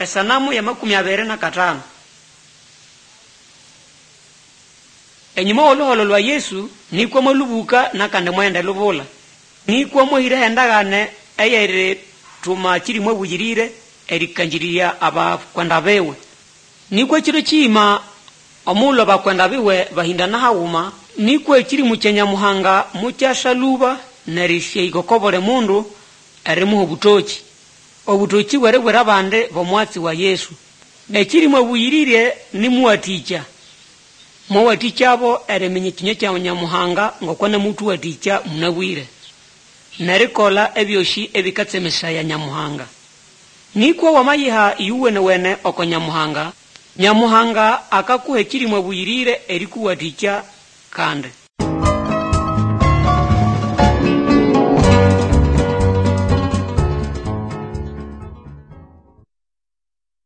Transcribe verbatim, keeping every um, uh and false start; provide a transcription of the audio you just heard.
Esanamu ya makumi abere na katano. Enyuma oluholo lwa Yesu nikwo molubuka nakande mwende lubula. Nikwo muhire endagane eyere tuma kiri mwe buyirire erikanjiriya aba kwenda bewe. Nikwo kiro kima omulo bakwenda biwe bahindana hauma. Nikwo ekiri mukenya muhanga mukyashaluba nerishye igokobole mundu erimu obutoki. Obutoki were were abande bomwatsi wa Yesu. Nekiri mwe buyirire ni muwaticha. Muwaticha abo eremenye kinyo kya nyamuhanga ngokone mutu waticha munabwire. Nerikola ebyoshi ebikatsemesha ya nyamuhanga. Nikwo wamayiha yuwene wene oko nyamuhanga. Nyamuhanga akakuhe kiri mwe buyirire erikuwaticha kande.